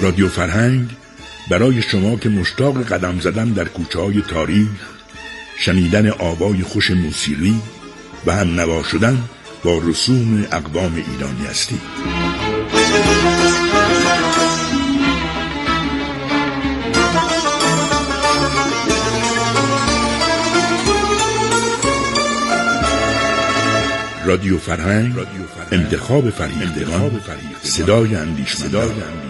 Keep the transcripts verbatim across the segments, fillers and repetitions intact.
رادیو فرهنگ برای شما که مشتاق قدم زدن در کوچه‌های تاریخ، شنیدن آوای خوش موسیقی و هم نوا شدن با رسوم اقوام ایرانی هستید. رادیو فرهنگ، انتخاب فرهیختگان، صدای اندیشمندان.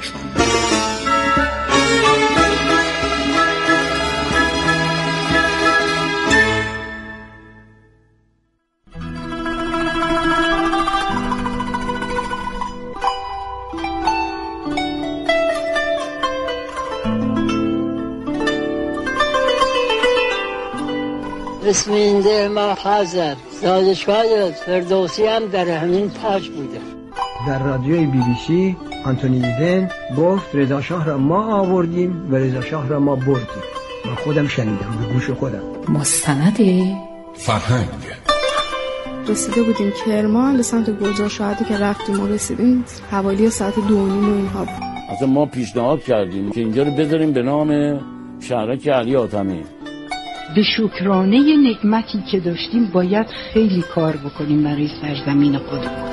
اسمینده ما حاضر دانشگاه فردوسی هم در همین پاش بوده. در رادیوی بی بی سی آنتونی ایدن گفت رضا شاه را ما آوردیم و رضا شاه را ما بردیم. من خودم شنیدم به گوش خودم. مستند فرهنگ. رسیده بودیم کرمان به سمت گلزار شهادی که رفتیم و رسیدیم حوالی ساعت دو و نیم و اینها بود. اصلا ما پیشنهاد کردیم که اینجا رو بذاریم به نام شهرک علی حاتمی. به شکرانه نعمتی که داشتیم باید خیلی کار بکنیم برای سرزمین خودمون.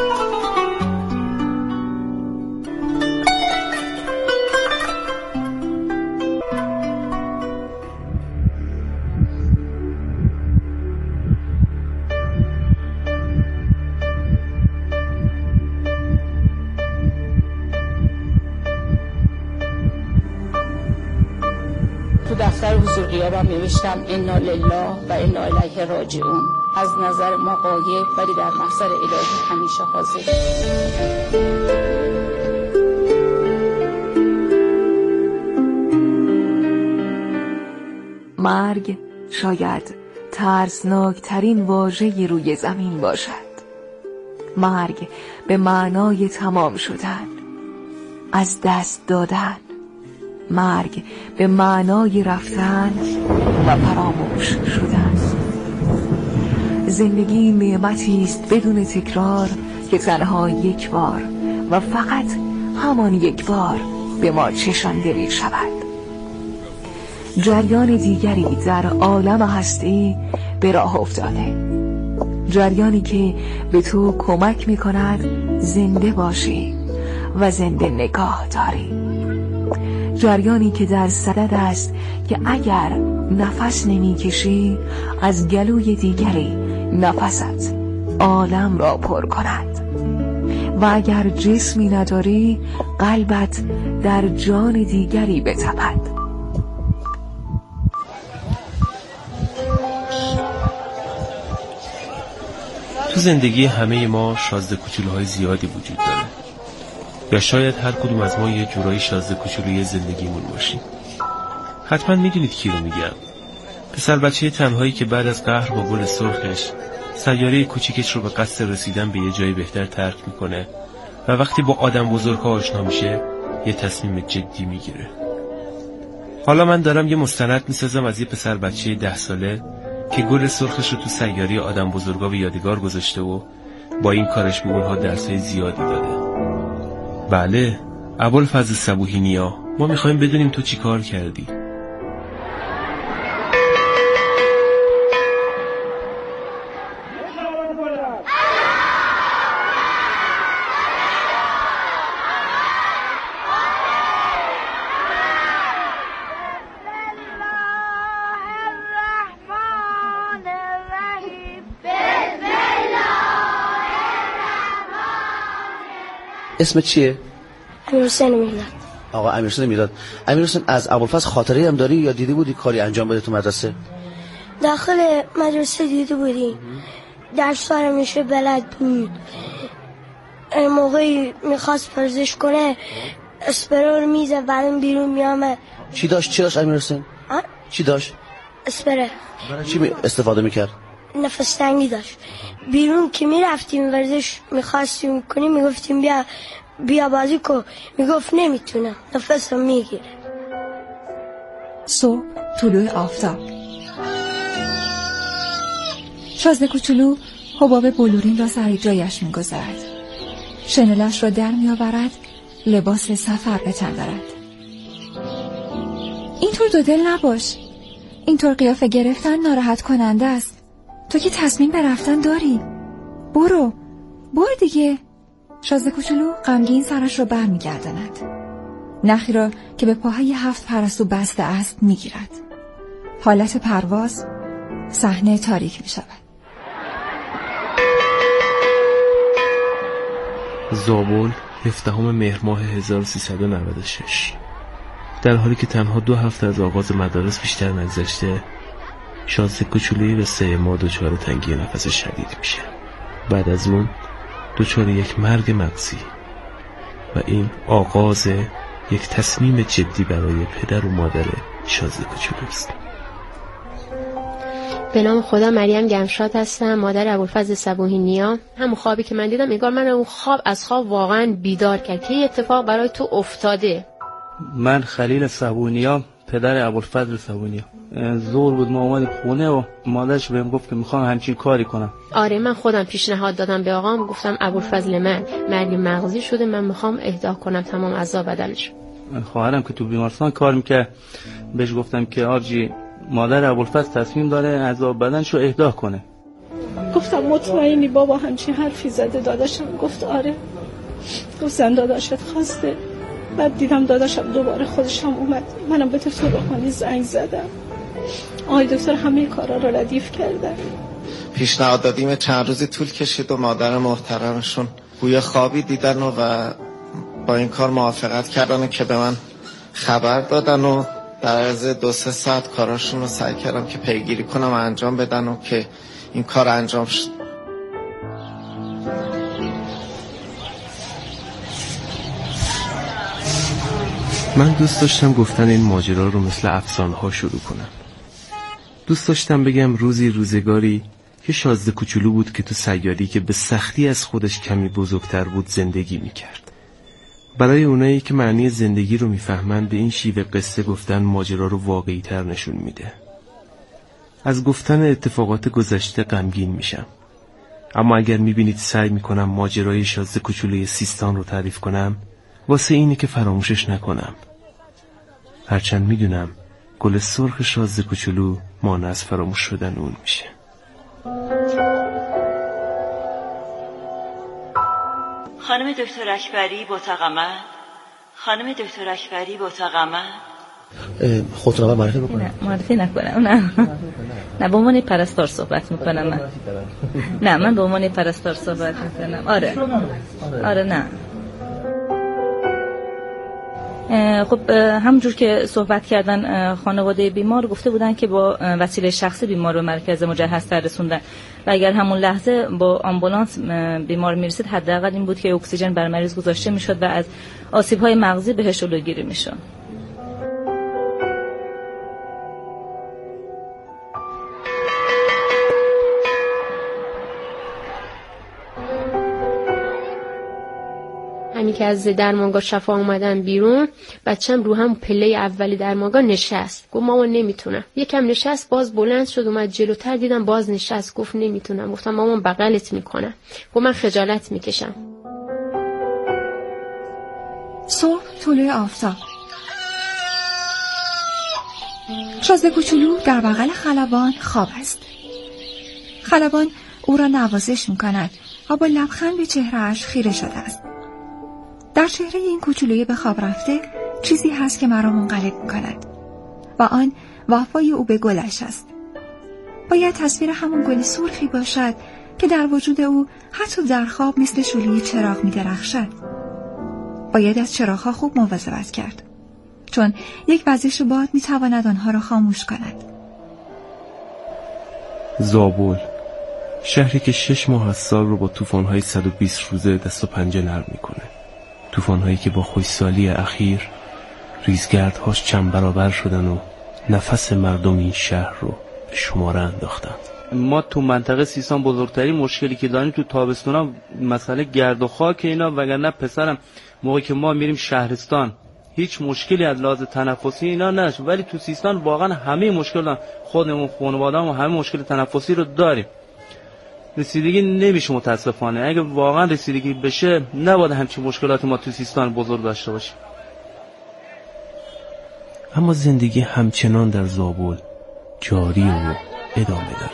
تو دفتر حضور غیابم نوشتم انا لله و انا الیه راجعون. از نظر ما غایب ولی در محضر الهی همیشه حاضر. مرگ شاید ترسناکترین واژه روی زمین باشد. مرگ به معنای تمام شدن، از دست دادن. مرگ به معنای رفتن و فراموش شدن. زندگی نعمتی است بدون تکرار که تنها یک بار و فقط همان یک بار به ما چشانده می شود. جریان دیگری در عالم هستی به راه افتاده، جریانی که به تو کمک می کند زنده باشی و زنده نگاه داری. جریانی که در صدد است که اگر نفس نمی کشی از گلوی دیگری نفست عالم را پر کند و اگر جسمی نداری قلبت در جان دیگری بتپد. تو زندگی همه ما شازده کوچولوهای زیادی وجود داره، یا شاید هر کدوم از ما یه جورایی شازده کوچولوی زندگیمون باشیم. حتما میدونید کی رو میگم. پسر بچه تنهایی که بعد از قهر با گل سرخش سیاره کوچیکش رو به قصد رسیدن به یه جای بهتر ترک میکنه و وقتی با آدم بزرگها آشنا میشه یه تصمیم جدی میگیره. حالا من دارم یه مستند میسازم از یه پسر بچه ده ساله که گل سرخش رو تو سیاره آدم بزرگا به یادگار گذاشته و با این کارش به اونها درسای زیادی داده. بله، ابوالفضل صبوحی نیا، ما میخوایم بدونیم تو چی کار کردی. اسم چیه؟ امیرحسین میلاد. آقا امیرحسین میلاد. امیرحسین از ابوالفضل خاطره هم داری یا دیده بودی کاری انجام بده تو مدرسه؟ داخل مدرسه دیده بودی. درس میشه بلد بود. موقعی میخواست ورزش کنه اسپرور میزه بعدم بیرون میامد. چی داشت چی داشت امیرحسین؟ چی داشت؟ اسپره. برای چی استفاده میکرد؟ نفس تنگی داشت. بیرون که میرفتیم ورزش میخواستیم کنیم میگفتیم بیا بیا بازی کن، میگفت نمیتونم، نفسم میگیره. صبح طلوع آفتاب. شازده کوچولو حباب بلورین را سر جایش میگذارد، شنلش را در میآورد لباس سفر به تن دارد. اینطور دو دل نباش. اینطور قیافه گرفتن ناراحت کننده است. تو که تصمیم به رفتن داری. برو برو دیگه. شازده کوچولو غمگین سرش رو بر میگرداند. نخی را که به پاهای هفت پرستو بسته است میگیرد. حالت پرواز، صحنه تاریک می شود. زابل هفدهم مهر ماه هزار و سیصد و نود و شش. در حالی که تنها دو هفته از آغاز مدارس بیشتر نگذشته، شازده کوچولوی به سه ماه دچار تنگی نفس شدید میشه. بعد از اون دچار یک مرگ مغزی و این آغاز یک تصمیم جدی برای پدر و مادر شازده کوچولو است. به نام خدا، مریم گمشاد هستم، مادر ابوالفضل صبوحی نیا. همون خوابی که من دیدم انگار من اون خواب از خواب واقعا بیدار کرد که اتفاق برای تو افتاده. من خلیل صبوحی نیا، پدر ابوالفضل صبوحی نیا. زور بود ما اومدیم خونه و مادرش بهم گفت که میخوام همچین کاری کنم. آره من خودم پیشنهاد دادم به آقام، گفتم ابوالفضل من مرگ مغزی شده، من میخوام اهدا کنم تمام اعضا بدنش. خواهرم که تو بیمارستان کار میکرد بهش گفتم که آبجی مادر ابوالفضل تصمیم داره اعضا بدنشو اهدا کنه. گفتم مطمئنی بابا همچین حرفی زده؟ داداشم گفت آره. گفتم داداشت خواسته. بعد دیدم داداشم دوباره خودشم اومد، منم به تلفنی زنگ زدم. آقای دکتر همه کارا رو ردیف کردن. پیشنهاد دادیم چند روزی طول کشید و مادر محترمشون بوی خوابی دیدن و, و با این کار موافقت کردن که به من خبر دادن و در عرض دو سه ساعت کاراشون رو سعی کردم که پیگیری کنم و انجام بدن و که این کار انجام شد. من دوست داشتم گفتن این ماجرا رو مثل افسانه ها شروع کنم. دوست داشتم بگم روزی روزگاری که شازده کوچولو بود که تو سیاری که به سختی از خودش کمی بزرگتر بود زندگی میکرد. برای اونایی که معنی زندگی رو میفهمن به این شیوه قصه گفتن ماجرا رو واقعی تر نشون میده. از گفتن اتفاقات گذشته غمگین میشم، اما اگر میبینید سعی میکنم ماجرای شازده کوچولوی سیستان رو تعریف کنم واسه اینه که فراموشش نکنم. هرچند میدونم گل سرخ شازده کوچولو مانع از فراموش شدن اون میشه. خانم دکتر اکبری با تقمت، خانم دکتر اکبری با تقمت. خود رو معرفی بکنم؟ نه معرفی نکنم. نه نه به عنوان پرستار صحبت میکنم من. نه من به عنوان پرستار صحبت میکنم. آره آره نه. خب همونجور که صحبت کردن خانواده بیمار گفته بودن که با وسیله شخصی بیمار به مرکز مجهز تر رسوندن و اگر همون لحظه با آمبولانس بیمار میرسید حداقل این بود که اکسیژن بر مریض گذاشته میشد و از آسیب‌های مغزی بهش جلوگیری میشد. همین که از درمانگاه شفا اومدن بیرون، بچم رو هم پله اولی درمانگاه نشست. گفت مامان نمیتونم. یکم نشست، باز بلند شد اومد جلوتر، دیدم باز نشست، گفت نمیتونم. گفتم مامان بغلت میکنم. گفت من خجالت میکشم. صبح طلوع آفتاب. شازده کوچولو در بغل خلبان خواب است. خلبان او را نوازش میکند و با لبخند به چهرهش خیره شده است. در چهره این کوچولوی به خواب رفته چیزی هست که مرا منقلب می‌کند و آن وفای او به گلش است. باید تصویر همون گل سرخی باشد که در وجود او حتی در خواب مثل شعله چراغ می‌درخشد. باید از چراغ‌ها خوب مواظبت کرد، چون یک وزش باد می‌تواند آنها را خاموش کند. زابل، شهری که شش ماه از سال رو با طوفان‌های صد و بیست روزه دست و پنجه نرم می‌کنه. طوفان‌هایی که با خشکسالی اخیر ریزگردهاش چند برابر شدن و نفس مردم این شهر رو به شماره انداختن. ما تو منطقه سیستان بزرگترین مشکلی که داریم تو تابستونا مسئله گرد و خاک اینا، وگرنه پسرم موقعی که ما میریم شهرستان هیچ مشکلی از لحاظ تنفسی اینا نشه، ولی تو سیستان واقعا همه مشکل دارن. خودمون خانواده‌مون همه مشکل تنفسی رو داریم. رسیدگی نمیشه متاسفانه. اگه واقعا رسیدگی بشه نباید همچین مشکلات ما تو سیستان بزرگ داشته باشیم. اما زندگی همچنان در زابل جاری و ادامه داره.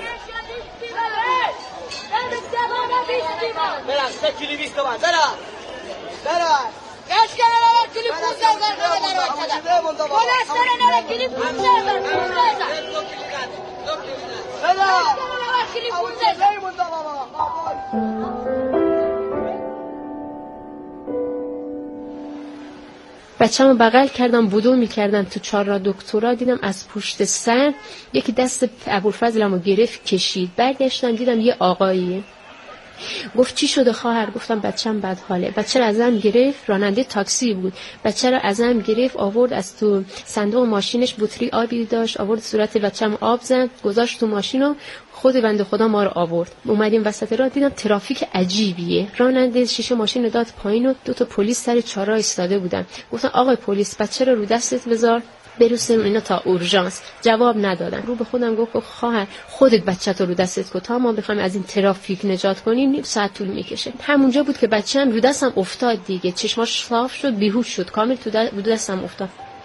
بچه‌مو بغل کردم، بودو میکردم تو چهار دکترا، دیدم از پشت سر یکی دست ابوالفضلمو گرفت کشید. برگشتم دیدم یه آقاییه. گفت چی شده خواهر؟ گفتم بچه‌م بد حاله. بچه رو ازم گرفت، راننده تاکسی بود، بچه رو ازم گرفت آورد از تو صندوق ماشینش بطری آبی داشت، آورد صورت بچه‌م آب زد، گذاشت تو ماشینو، خود بنده خدا ما رو آورد. اومدیم وسط راه دیدم ترافیک عجیبیه. راننده شیشه ماشین داد پایین و دو تا پلیس سر چهارراه ایستاده بودن. گفتم آقای پلیس بچه رو رو دستت بذار برسونم اینا تا اورژانس. جواب ندادن. رو به خودم گفت خواهر خودت بچه‌تو رو دستت کو، تا ما بخوایم از این ترافیک نجات کنیم نیم ساعت طول میکشه. همونجا بود که بچه‌م رو دستم افتاد دیگه، چشماش صاف شد، بیهوش شد، کامل تو رو دستم افتاد.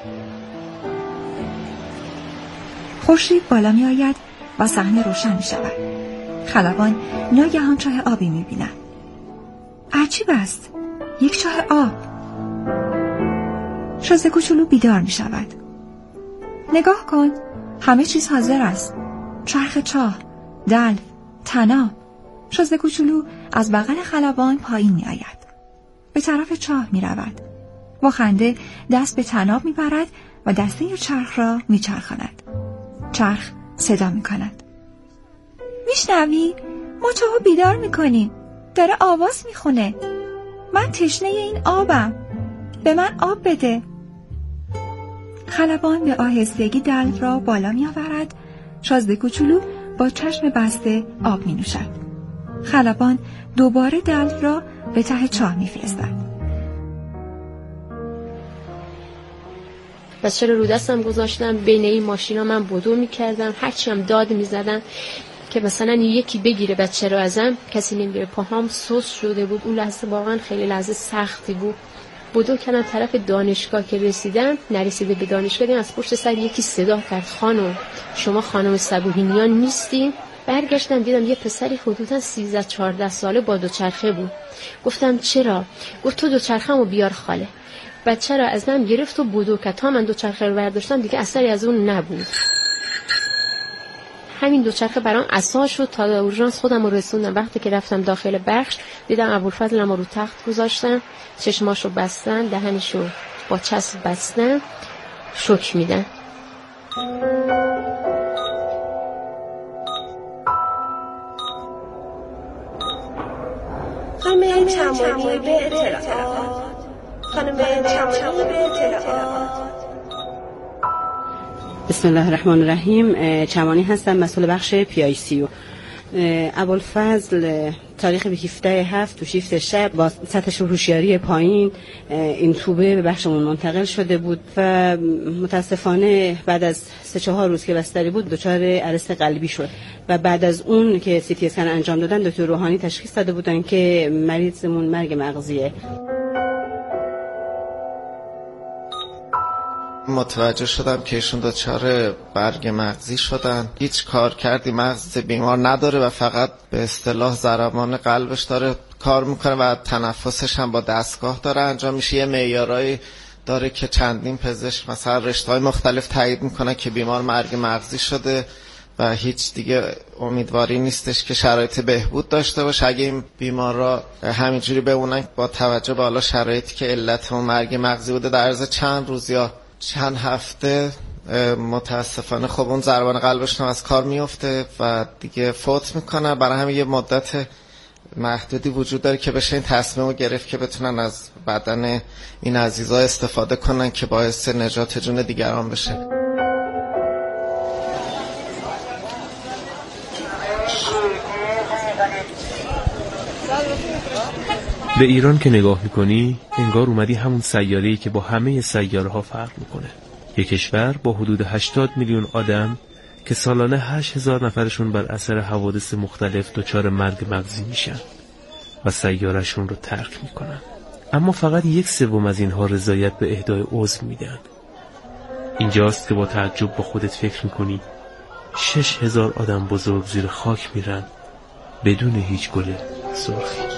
خورشید بالا می آید و صحنه روشن می شود. خلبان ناگهان چاه آبی می بیند. عجیب است، یک چاه آب. شازده کوچولو بیدار می شود. نگاه کن، همه چیز حاضر است. چرخ چاه، دلو، طناب. شازده کوچولو از بغل خلبان پایین می آید. به طرف چاه می رود. با خنده دست به طناب می برد و دسته چرخ را می چرخاند. چرخ صدا می کند. میشنوی؟ ما چاهو بیدار می کنیم. داره آواز می خونه. من تشنه این آبم. به من آب بده. خلبان به آهستگی دلو را بالا می آورد. شازده کوچولو با چشم بسته آب می نوشد. خلبان دوباره دلو را به ته چاه می فرستد. بچه رو رو دستم گذاشتم، بین این ماشینا من بدو می کردم، هرچی هم داد می زدم که مثلا یکی بگیره بچه رو ازم، کسی نمیگیره. پاهام سوس شده بود. اون لحظه واقعا خیلی لحظه سختی بود. بدو کردم طرف دانشگاه که رسیدم، نرسیده به دانشگاه دیدم از پشت سر یکی صدا کرد خانم شما خانم صبوحینیان نیستی؟ برگشتم دیدم یه پسری حدوداً سیزده چهارده ساله با دوچرخه بود. گفتم چرا؟ گفت تو دوچرخه‌مو بیار خاله. بچه را از من گرفت و بدو کرد. تا من دوچرخه رو برداشتم دیگه اثری از اون نبود. همین دوچرخه برام عصا شد تا اورژانس خودم رو رسوندم. وقتی که رفتم داخل بخش دیدم ابوالفضلم رو تخت گذاشتن، چشماشو بستن، دهنشو با چسب بستن، شوک میدن. خانم چمانی به اطلاعات، خانم چمانی به اطلاعات. بسم الله الرحمن الرحیم. چمانی هستم، مسئول بخش پی آی سی او. ابوالفضل تاریخ هفده هفت تو شیفت شب با سطح هوشیاری پایین این توبه به بخشمون منتقل شده بود و متاسفانه بعد از سه چهار روز که بستری بود دچار ارست قلبی شد و بعد از اون که سی تی اسکن انجام دادن دکتر روحانی تشخیص داده بودن که مریضمون مرگ مغزیه. متوجه شدم که ایشون دچار برگ مغزی شدن. هیچ کار کردی مغز بیمار نداره و فقط به اصطلاح ضربان قلبش داره کار میکنه و تنفسش هم با دستگاه داره انجام میشه. یه معیارایی داره که چندین پزشک مثلا رشته‌های مختلف تایید میکنه که بیمار مرگ مغزی شده و هیچ دیگه امیدواری نیستش که شرایط بهبود داشته باشه. اگه این بیمار را همینجوری بمونن با توجه به حالا شرایطی که علت اون مرگ مغزی بوده در عرض چند روز یا چند هفته متاسفانه خب اون ضربان قلبشون از کار میفته و دیگه فوت میکنه. برای همین یه مدت محدودی وجود داره که بشه این تصمیم رو گرفت که بتونن از بدن این عزیزا استفاده کنن که باعث نجات جون دیگران بشه. به ایران که نگاه میکنی انگار اومدی همون سیاره‌ای که با همه سیاره‌ها فرق میکنه. یک کشور با حدود هشتاد میلیون آدم که سالانه هشت هزار نفرشون بر اثر حوادث مختلف دچار مرگ مغزی میشن و سیارهشون رو ترک میکنن. اما فقط یک سوم از اینها رضایت به اهدای عضو میدن. اینجاست که با تعجب با خودت فکر میکنی شش هزار آدم بزرگ زیر خاک میرن بدون هیچ گل سرخی.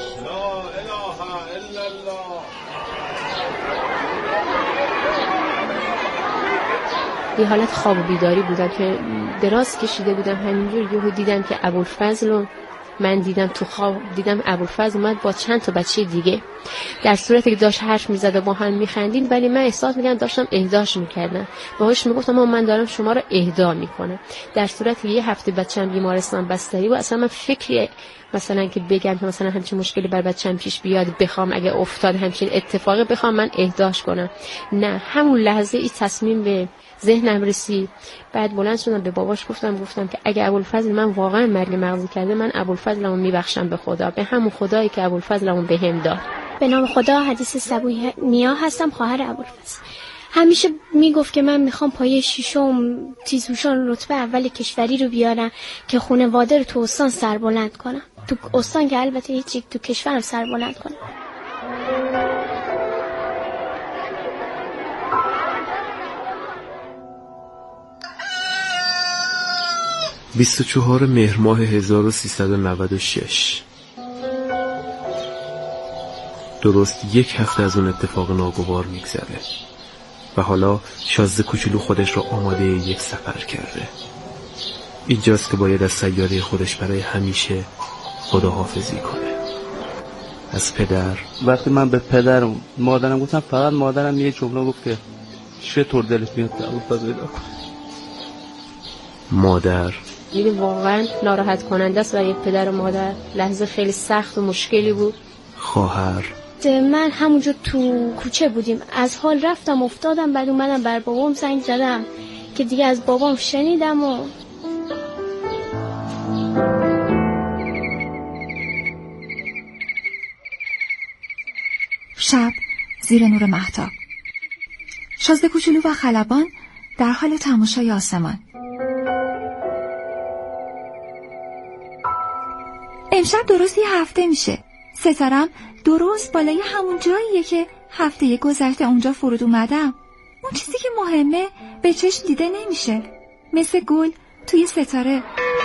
یه حالت خواب و بیداری بودم که دراز کشیده بودم، همینجور یهو دیدم که ابوالفضل رو من دیدم تو خواب، دیدم ابوالفضل اومد با چند تا بچه دیگه، در صورتی که داشت حرف میزد و با هم میخندید، ولی من احساس میکردم داشتم اهداش میکردم. باهاش میگفتم من دارم شما رو اهدا میکنم، در صورتی که یه هفته بچه‌م بیمارستان بستری و اصلا من فکری مثلا که بگم که مثلا همچین مشکلی بر بچه‌م پیش بیاد، بخوام اگه افتاد همچین اتفاقی بخوام من اهداش کنم، نه، همون لحظه این تصمیم به ذهنم رسید. بعد بلند شدم به باباش گفتم گفتم که اگه ابوالفضل من واقعا مرگ مغزی کرده، من ابوالفضلمو میبخشم به خدا، به همون خدایی که ابوالفضلمو بهم داد. به نام خدا، حدیث صبوحی نیا هستم، خواهر ابوالفضل. همیشه میگفت که من میخوام پایه ششم تیزهوشان رتبه اول کشوری رو بیارم که خانواده رو تو استان سربلند کنم، تو استان که البته هیچ، تو کشورم سربلند کنم. بیست و چهارم مهر ماه هزار و سیصد و نود و شش، درست یک هفته از اون اتفاق ناگوار میگذره و حالا شازده کوچولو خودش رو آماده یک سفر کرده. اینجاست که باید از سیاره خودش برای همیشه خداحافظی کنه. از پدر، وقتی من به پدرم مادرم گفتم، فقط مادرم یه جمله گفت که چطور دلت میاد که ابوالفضل پیدا کنه. مادر دیگه واقعا ناراحت کننده است برای پدر و مادر، لحظه خیلی سخت و مشکلی بود. خواهر، من همونجا تو کوچه بودیم، از حال رفتم افتادم، بعد اومدم بر بابام زنگ زدم که دیگه از بابام شنیدم و شب زیر نور مهتاب، شازده کوچولو و خلبان در حال تماشای آسمان. امشب درست یه هفته میشه، ستارم درست بالای همون جاییه که هفته گذشته اونجا فرود اومدم. اون چیزی که مهمه به چشم دیده نمیشه، مثل گل توی ستاره.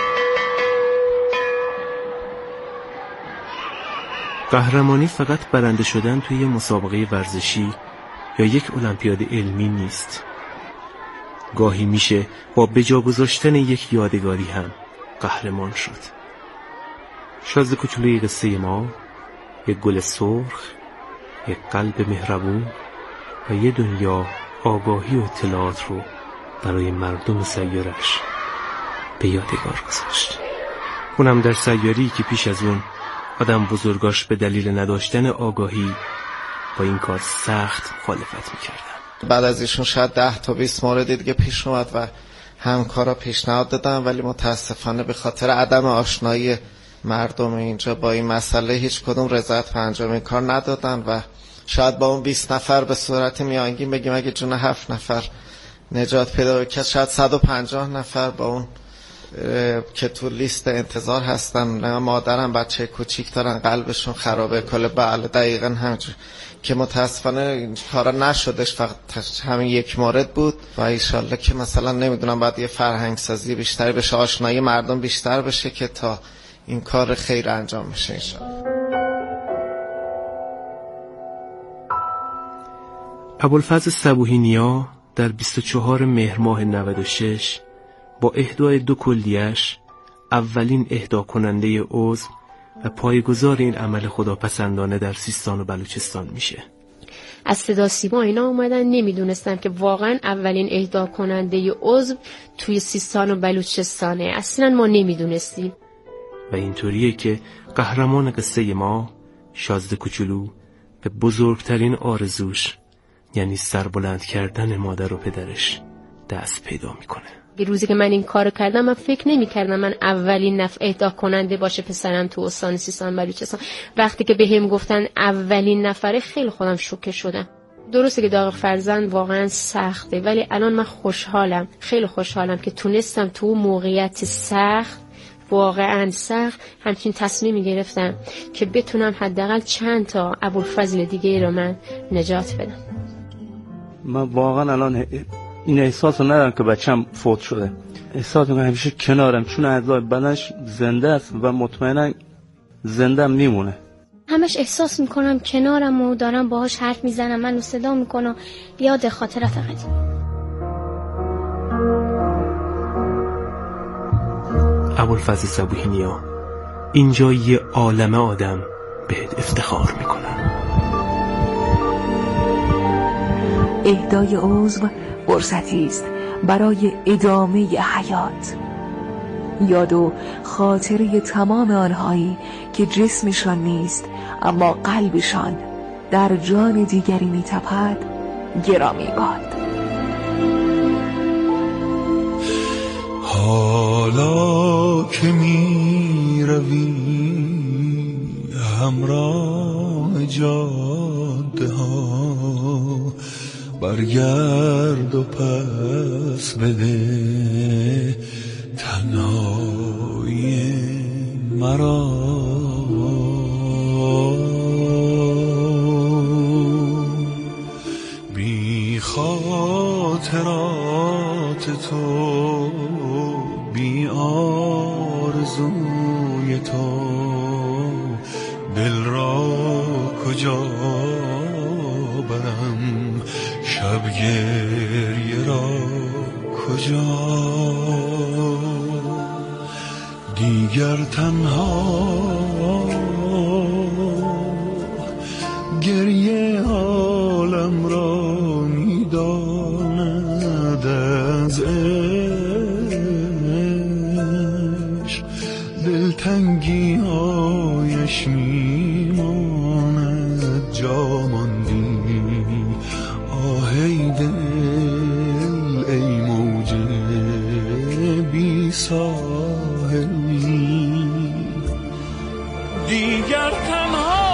قهرمانی فقط برنده شدن توی یه مسابقه ورزشی یا یک المپیاد علمی نیست. گاهی میشه با بجا گذاشتن یک یادگاری هم قهرمان شد. شازده کوچولوی قصه ما یک گل سرخ، یک قلب مهربون و یه دنیا آگاهی و اطلاعات رو برای مردم سیارش به یادگار گذاشت. اونم در سیاری که پیش از اون آدم بزرگاش به دلیل نداشتن آگاهی با این کار سخت مخالفت میکردن. بعد از ایشون شاید ده تا بیست موردی دیگه پیش اومد و همکارا پیشنهاد دادن، ولی متاسفانه به خاطر عدم آشنایی مردم اینجا با این مسئله هیچ کدوم رضایت به انجام این کار ندادن و شاید با اون بیست نفر به صورت میانگین بگیم اگه جون هفت نفر نجات پیدا کرد، شاید صد و پنجاه نفر با اون که تو لیست انتظار هستن. مادرم بچه کوچیک دارن، قلبشون خرابه، کل بله دقیقا همینجور که متاسفانه این کارا نشدش، فقط همین یک مورد بود و ایشالله که مثلا نمیدونم بعد یه فرهنگ سازی بیشتری بشه، آشنایی مردم بیشتر بشه که تا این کار خیر انجام میشه انشاءالله. ابوالفضل صبوحی نیا در بیست و چهارم مهر ماه نود و شش با اهدای دو کلیه‌اش اولین اهدا کننده عضو و پایه‌گذار این عمل خداپسندانه در سیستان و بلوچستان میشه. از صدا سیما اینا اومدن، نمیدونستم که واقعا اولین اهدا کننده عضو توی سیستان و بلوچستانه، اصلا ما نمیدونستیم. و اینطوریه که قهرمان قصه ما شازده کوچولو به بزرگترین آرزوش، یعنی سربلند کردن مادر و پدرش، دست پیدا میکنه. روزی که من این کارو کردم من فکر نمی کردم من اولین نفر اهدا کننده باشه پسرم تو استان سیستان بلوچستان. وقتی که بهم گفتن اولین نفره خیلی خودم شوکه شدم. درسته که داغ فرزند واقعا سخته، ولی الان من خوشحالم، خیلی خوشحالم که تونستم تو اون موقعیت سخت، واقعا سخت، همچین تصمیمی گرفتم که بتونم حداقل چند تا ابوالفضل دیگه رو من نجات بدم. من واقعا الان این احساس رو ندارم که بچم فوت شده. احساس میکنم همیشه کنارم، چون اعضای بدنش زنده است و مطمئنا زنده میمونه. همش احساس میکنم کنارم و دارم باهاش حرف میزنم، منو صدا میکنم، یاد خاطره فقط. ابوالفضل صبوحی نیا، اینجا یه عالمه آدم بهت افتخار میکنن. اهدای عضو فرصتی است برای ادامه حیات. یاد و خاطره تمام آنهایی که جسمشان نیست اما قلبشان در جان دیگری میتپد گرامی باد. حالا که می روی همراه جاده ها، برگرد و پس بده تنهایی مرا. بی خاطرات تو، بی آرزوی تو، دل را کجا برم، شب گریه را کجا. دیگر تنها گریه عالم را میداند، از عشق دلتنگی هایش میماند. جا ماندی آهی دل ای موج بی ساحلی. دیگر تنها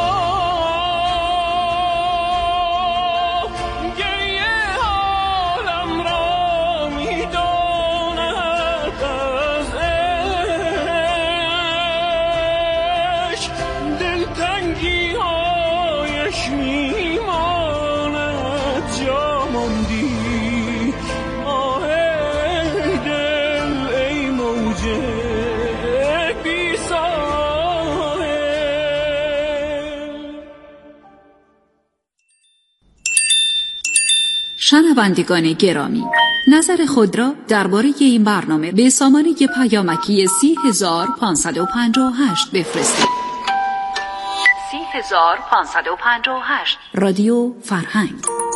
شنوندگان گرامی، نظر خود را درباره این برنامه به سامانه پیامکی سی هزار پانصد و پنجاه و هشت بفرستید. سی هزار پانصد و پنجاه و هشت رادیو فرهنگ.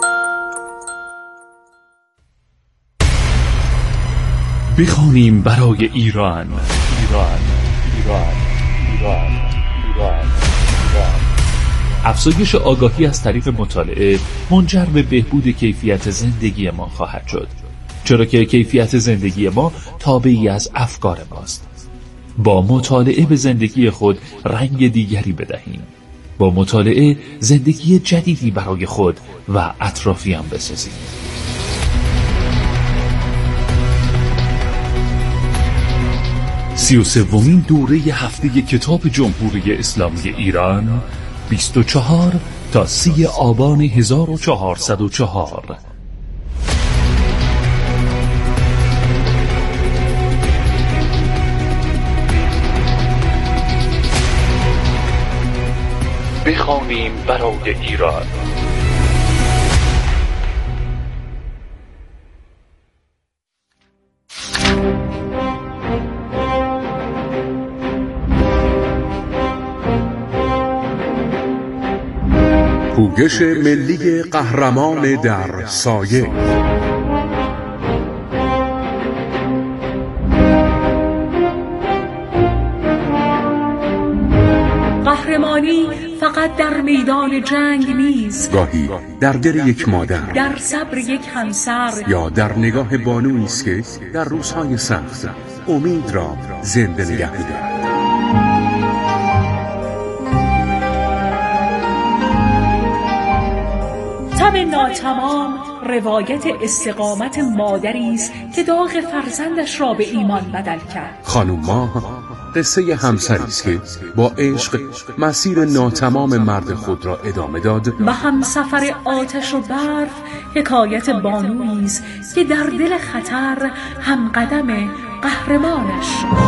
بخوانیم برای ایران. ایران ایران ایران ایران ایران. افزایش آگاهی از طریق مطالعه منجر به بهبود کیفیت زندگی ما خواهد شد، چرا که کیفیت زندگی ما تابعی از افکار ماست. با مطالعه به زندگی خود رنگ دیگری بدهیم. با مطالعه زندگی جدیدی برای خود و اطرافیان بسازیم. سی و سومین دوره هفته کتاب جمهوری اسلامی ایران، بیست و چهار تا سی آبان هزار و چهارصد و چهار. بخوانیم برای ایران. پوگش ملی قهرمان در سایه. قهرمانی فقط در میدان جنگ نیست، گاهی در دل یک مادر، در صبر یک همسر، یا در نگاه بانویی است که در روزهای سخت امید را زنده نگه می‌دارد. تب ناتمام روایت استقامت مادری است که داغ فرزندش را به ایمان بدل کرد. خانم ماه قصه همسری است که با عشق مسیر ناتمام مرد خود را ادامه داد و همسفر آتش و برف حکایت بانویی است که در دل خطر هم قدم قهرمانش.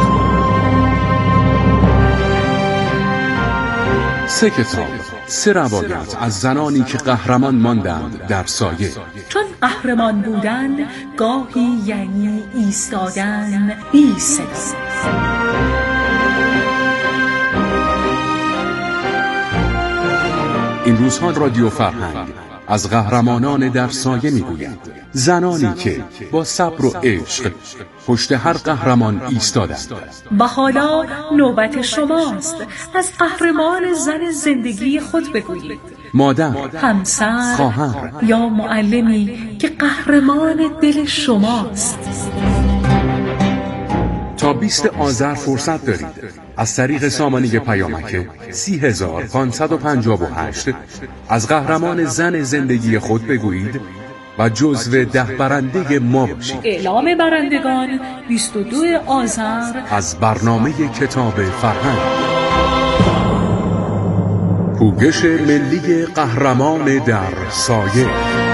سه کتاب، سه روایت از زنانی که قهرمان ماندند در سایه. چون قهرمان بودن گاهی یعنی ایستادن بی صدا. این روزها رادیو فرهنگ از قهرمانان در سایه میگوید، زنانی که با صبر و عشق پشت هر قهرمان ایستادند. و حالا نوبت شماست از قهرمان زن زندگی خود بگویید. مادر، همسر، خواهر یا معلمی که قهرمان دل شماست. تا بیست آذر فرصت دارید از طریق سامانه پیامک سی هزار پانصد و پنجاه و هشت از قهرمان زن زندگی خود بگویید و جزو ده برنده ما باشید. اعلام برندگان بیست و دو آذر از برنامه کتاب فرهنگ. پوگش ملی قهرمان در سایه.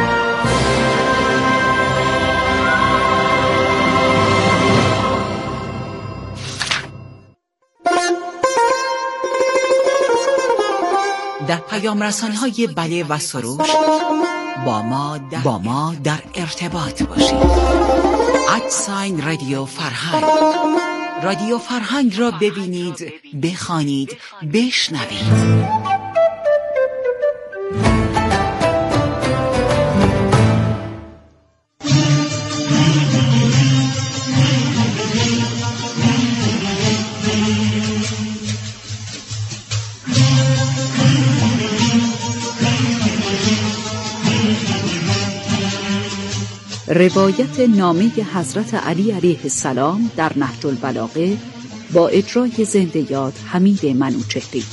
در پیام رسانه‌های بله و سروش با ما در, با ما در ارتباط باشید. ادساین رادیو فرهنگ. رادیو فرهنگ را ببینید، بخوانید، بشنوید. روایت نامه حضرت علی علیه السلام در نهج البلاغه با اجرای زنده یاد حمید منوچهری.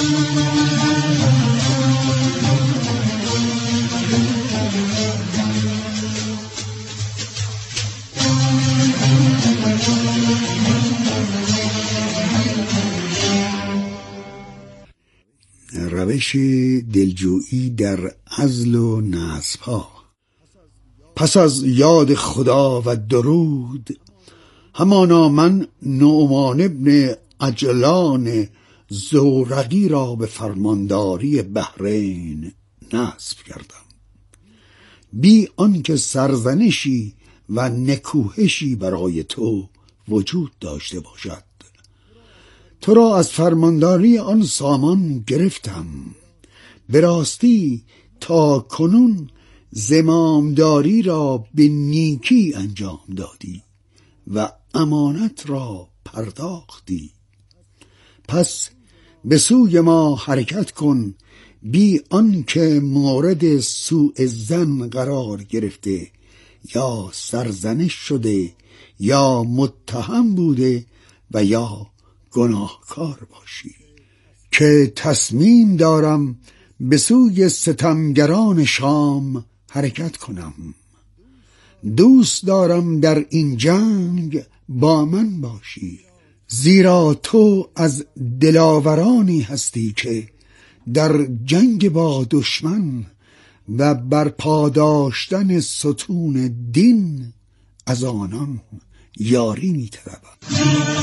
روش دلجویی در عزل و نصب‌ها. پس از یاد خدا و درود، همانا من نعمان ابن عجلان زورقی را به فرمانداری بحرین نصب کردم، بی آنکه سرزنشی و نکوهشی برای تو وجود داشته باشد. تو را از فرمانداری آن سامان گرفتم، به راستی تا کنون زمامداری را به نیکی انجام دادی و امانت را پرداختی. پس به سوی ما حرکت کن، بی آنکه مورد سوء ظن قرار گرفته یا سرزنش شده یا متهم بوده و یا گناهکار باشی، که تصمیم دارم به سوی ستمگران شام حرکت کنم. دوست دارم در این جنگ با من باشی، زیرا تو از دلاورانی هستی که در جنگ با دشمن و برپا داشتن ستون دین از آنان یاری می طلبند.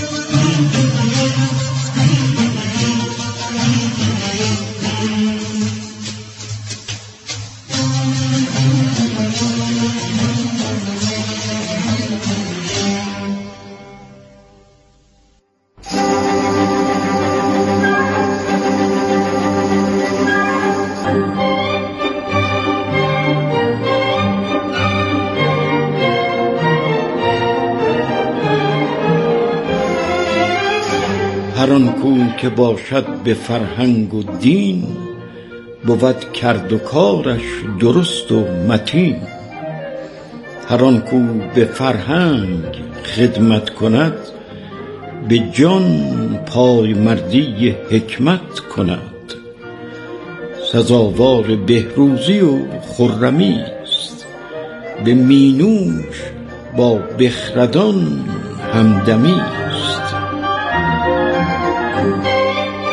هر آن کو که باشد به فرهنگ و دین، بود کرد و کارش درست و متین. هر آن کو به فرهنگ خدمت کند، به جان پای مردی حکمت کند. سزاوار بهروزی و خرمی، به مینوش با بخردان همدمی.